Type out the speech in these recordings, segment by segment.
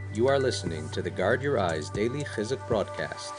You are listening to the Guard Your Eyes Daily Chizuk broadcast.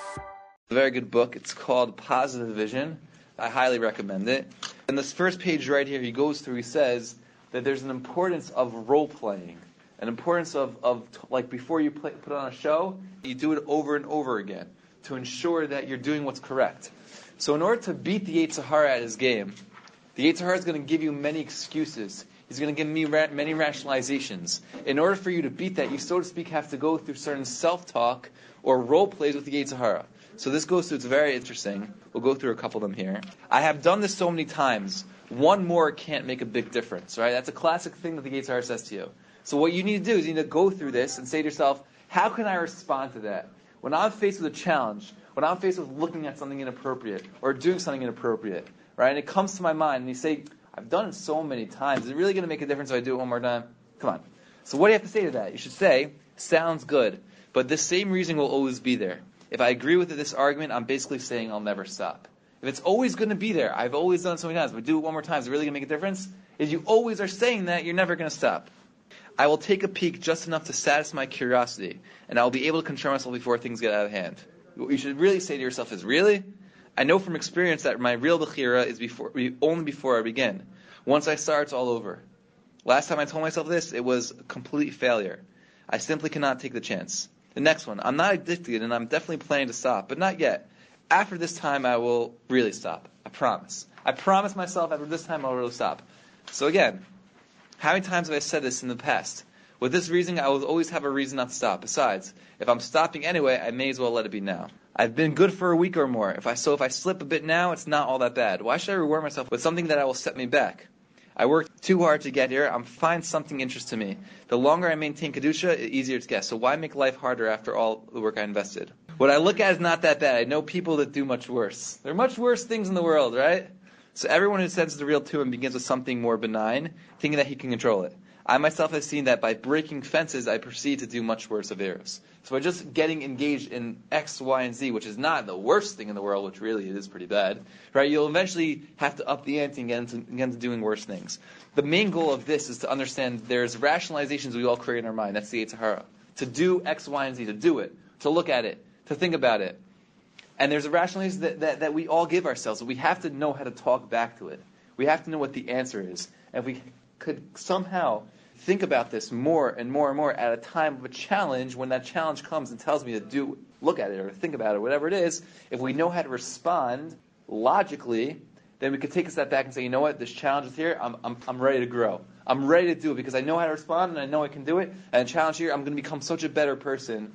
A very good book. It's called Positive Vision. I highly recommend it. In this first page right here, he says that there's an importance of role-playing, an importance of like before you put on a show, you do it over and over again to ensure that you're doing what's correct. So in order to beat the Yetzer Hara at his game, the Yetzer Hara is going to give you many excuses. He's going to give me many rationalizations. In order for you to beat that, you, so to speak, have to go through certain self-talk or role plays with the Yetzer Hara. So this goes through, it's very interesting. We'll go through a couple of them here. I have done this so many times. One more can't make a big difference, right? That's a classic thing that the Yetzer Hara says to you. So what you need to do is you need to go through this and say to yourself, how can I respond to that? When I'm faced with a challenge, when I'm faced with looking at something inappropriate or doing something inappropriate, right? And it comes to my mind and you say, I've done it so many times. Is it really going to make a difference if I do it one more time? Come on. So what do you have to say to that? You should say, sounds good, but this same reasoning will always be there. If I agree with this argument, I'm basically saying I'll never stop. If it's always going to be there, I've always done it so many times, but do it one more time, is it really going to make a difference? If you always are saying that, you're never going to stop. I will take a peek just enough to satisfy my curiosity, and I'll be able to control myself before things get out of hand. What you should really say to yourself is, really? I know from experience that my real bechira is only before I begin. Once I start, it's all over. Last time I told myself this, it was a complete failure. I simply cannot take the chance. The next one, I'm not addicted and I'm definitely planning to stop, but not yet. After this time, I will really stop. I promise. I promise myself after this time, I'll really stop. So again, how many times have I said this in the past? With this reasoning, I will always have a reason not to stop. Besides, if I'm stopping anyway, I may as well let it be now. I've been good for a week or more. If I slip a bit now, it's not all that bad. Why should I reward myself with something that will set me back? I worked too hard to get here. I'm find something interesting to me. The longer I maintain Kedusha, the easier to get. So why make life harder after all the work I invested? What I look at is not that bad. I know people that do much worse. There are much worse things in the world, right? So everyone who senses the real Tuim begins with something more benign, thinking that he can control it. I myself have seen that by breaking fences, I proceed to do much worse Averos. So by just getting engaged in X, Y, and Z, which is not the worst thing in the world, which really is pretty bad, right? You'll eventually have to up the ante and get into doing worse things. The main goal of this is to understand there's rationalizations we all create in our mind. That's the Yetzer Hara. To do X, Y, and Z, to do it, to look at it, to think about it. And there's a rationalization that we all give ourselves. We have to know how to talk back to it. We have to know what the answer is. And if we could somehow think about this more and more and more at a time of a challenge, when that challenge comes and tells me to look at it or think about it, whatever it is, if we know how to respond logically, then we could take a step back and say, you know what, this challenge is here, I'm ready to grow. I'm ready to do it because I know how to respond and I know I can do it. And the challenge here, I'm going to become such a better person.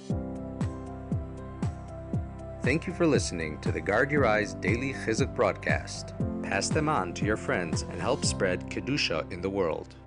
Thank you for listening to the Guard Your Eyes Daily Chizuk broadcast. Pass them on to your friends and help spread Kedusha in the world.